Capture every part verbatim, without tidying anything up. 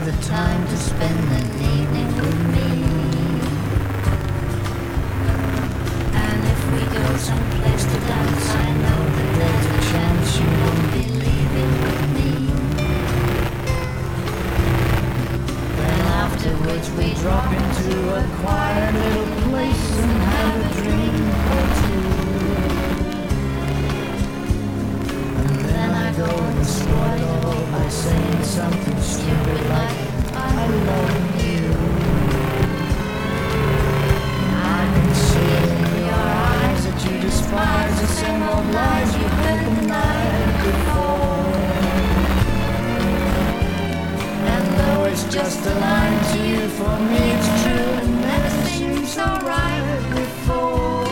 have the time to spend the evening with me. And if we go someplace to dance, I know that there's a chance you won't be leaving with me. Then afterwards we drop into a quiet little place and have a drink or two. And then I go and spoil it all by saying something stupid like, I love you. I can see it in your eyes that you despise the same old lies you heard the night before. And though it's just a line to you, for me it's true and never seemed so right before.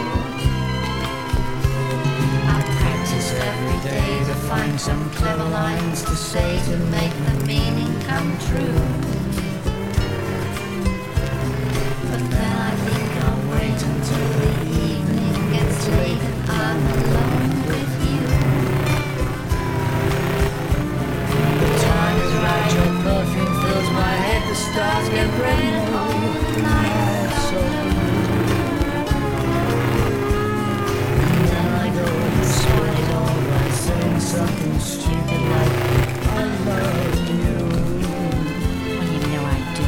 I practiced every day to find some clever lines to say to make the meaning come true. But then I think I'll wait until the evening gets late and I'm alone with you. The time is right, your perfume fills my head, the stars get red and all the night so blue. And then I go and spoil it all by saying something stupid like, I love you. Well, you know I do.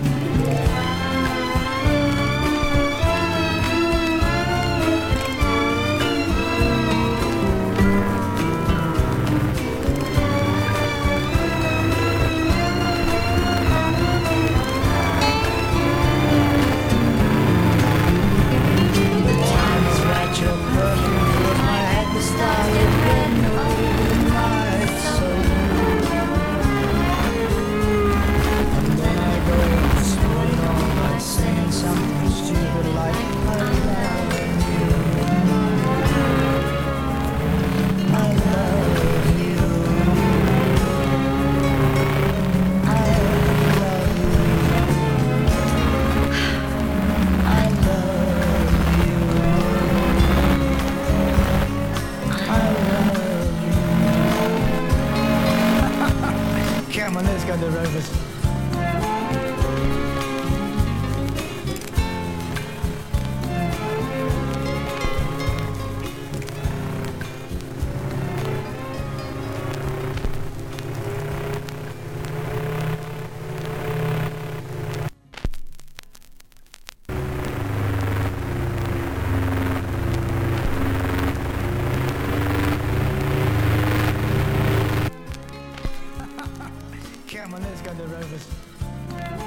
Come on, let's go to Rovers. Come on, let's go to Rovers.